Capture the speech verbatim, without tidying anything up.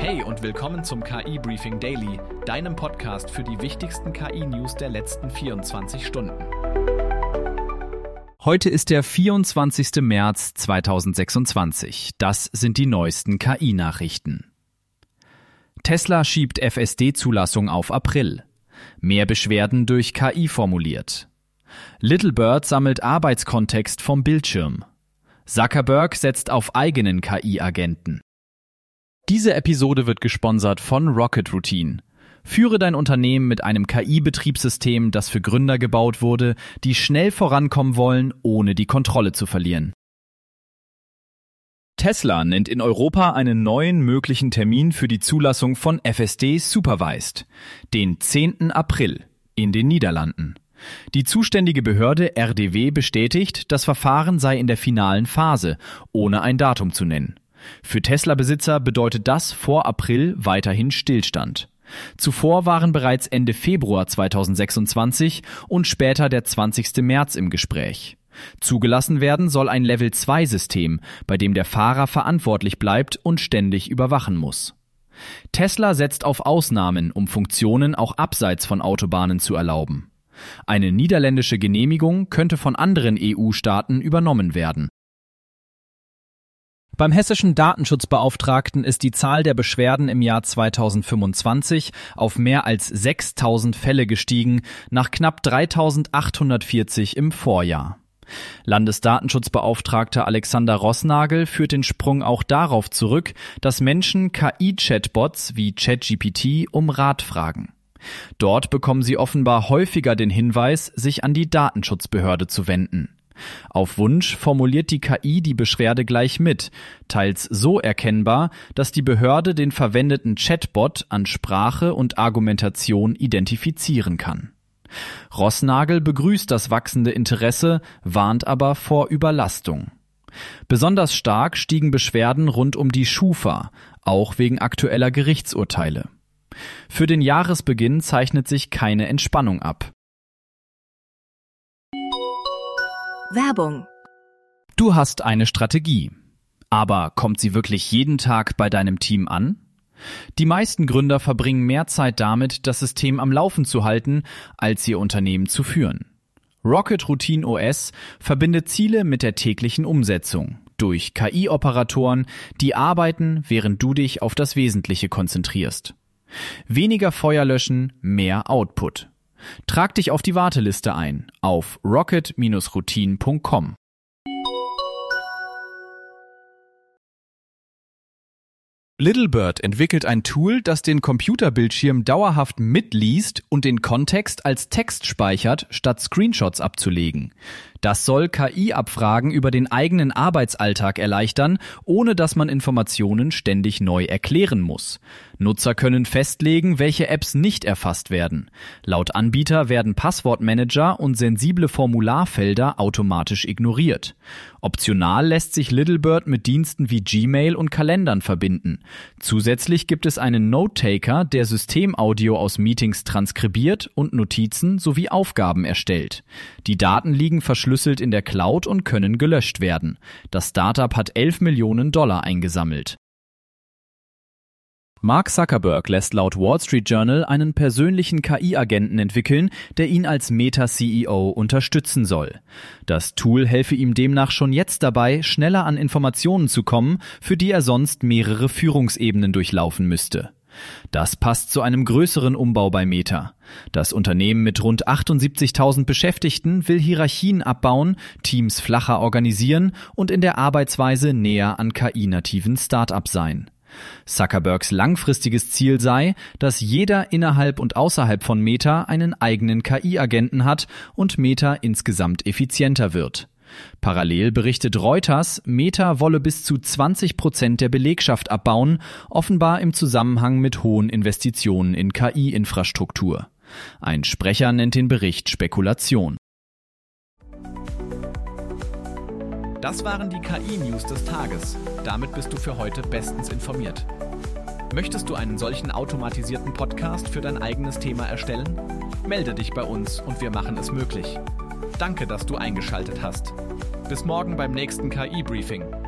Hey und willkommen zum K I-Briefing Daily, deinem Podcast für die wichtigsten K I-News der letzten vierundzwanzig Stunden. Heute ist der vierundzwanzigster März zweitausendsechsundzwanzig. Das sind die neuesten K I-Nachrichten. Tesla schiebt F S D-Zulassung auf April. Mehr Beschwerden durch K I formuliert. Littlebird sammelt Arbeitskontext vom Bildschirm. Zuckerberg setzt auf eigenen K I-Agenten. Diese Episode wird gesponsert von Rocket Routine. Führe dein Unternehmen mit einem K I-Betriebssystem, das für Gründer gebaut wurde, die schnell vorankommen wollen, ohne die Kontrolle zu verlieren. Tesla nennt in Europa einen neuen möglichen Termin für die Zulassung von F S D Supervised, den zehnten April in den Niederlanden. Die zuständige Behörde R D W bestätigt, das Verfahren sei in der finalen Phase, ohne ein Datum zu nennen. Für Tesla-Besitzer bedeutet das vor April weiterhin Stillstand. Zuvor waren bereits Ende Februar zweitausendsechsundzwanzig und später der zwanzigster März im Gespräch. Zugelassen werden soll ein Level zwei System, bei dem der Fahrer verantwortlich bleibt und ständig überwachen muss. Tesla setzt auf Ausnahmen, um Funktionen auch abseits von Autobahnen zu erlauben. Eine niederländische Genehmigung könnte von anderen E U-Staaten übernommen werden. Beim hessischen Datenschutzbeauftragten ist die Zahl der Beschwerden im Jahr zweitausendfünfundzwanzig auf mehr als sechstausend Fälle gestiegen, nach knapp dreitausendachthundertvierzig im Vorjahr. Landesdatenschutzbeauftragter Alexander Roßnagel führt den Sprung auch darauf zurück, dass Menschen K I-Chatbots wie ChatGPT um Rat fragen. Dort bekommen sie offenbar häufiger den Hinweis, sich an die Datenschutzbehörde zu wenden. Auf Wunsch formuliert die K I die Beschwerde gleich mit, teils so erkennbar, dass die Behörde den verwendeten Chatbot an Sprache und Argumentation identifizieren kann. Roßnagel begrüßt das wachsende Interesse, warnt aber vor Überlastung. Besonders stark stiegen Beschwerden rund um die Schufa, auch wegen aktueller Gerichtsurteile. Für den Jahresbeginn zeichnet sich keine Entspannung ab. Werbung. Du hast eine Strategie. Aber kommt sie wirklich jeden Tag bei deinem Team an? Die meisten Gründer verbringen mehr Zeit damit, das System am Laufen zu halten, als ihr Unternehmen zu führen. Rocket Routine O S verbindet Ziele mit der täglichen Umsetzung durch K I-Operatoren, die arbeiten, während du dich auf das Wesentliche konzentrierst. Weniger Feuer löschen, mehr Output. Trag dich auf die Warteliste ein auf rocket Bindestrich routine Punkt com. Littlebird entwickelt ein Tool, das den Computerbildschirm dauerhaft mitliest und den Kontext als Text speichert, statt Screenshots abzulegen. Das soll K I-Abfragen über den eigenen Arbeitsalltag erleichtern, ohne dass man Informationen ständig neu erklären muss. Nutzer können festlegen, welche Apps nicht erfasst werden. Laut Anbieter werden Passwortmanager und sensible Formularfelder automatisch ignoriert. Optional lässt sich Littlebird mit Diensten wie Gmail und Kalendern verbinden. Zusätzlich gibt es einen Note-Taker, der Systemaudio aus Meetings transkribiert und Notizen sowie Aufgaben erstellt. Die Daten liegen verschlüsselt in der Cloud und können gelöscht werden. Das Startup hat elf Millionen Dollar eingesammelt. Mark Zuckerberg lässt laut Wall Street Journal einen persönlichen K I-Agenten entwickeln, der ihn als Meta-C E O unterstützen soll. Das Tool helfe ihm demnach schon jetzt dabei, schneller an Informationen zu kommen, für die er sonst mehrere Führungsebenen durchlaufen müsste. Das passt zu einem größeren Umbau bei Meta. Das Unternehmen mit rund achtundsiebzigtausend Beschäftigten will Hierarchien abbauen, Teams flacher organisieren und in der Arbeitsweise näher an K I-nativen Start-up sein. Zuckerbergs langfristiges Ziel sei, dass jeder innerhalb und außerhalb von Meta einen eigenen K I-Agenten hat und Meta insgesamt effizienter wird. Parallel berichtet Reuters, Meta wolle bis zu zwanzig Prozent der Belegschaft abbauen, offenbar im Zusammenhang mit hohen Investitionen in K I-Infrastruktur. Ein Sprecher nennt den Bericht Spekulation. Das waren die K I-News des Tages. Damit bist du für heute bestens informiert. Möchtest du einen solchen automatisierten Podcast für dein eigenes Thema erstellen? Melde dich bei uns und wir machen es möglich. Danke, dass du eingeschaltet hast. Bis morgen beim nächsten K I-Briefing.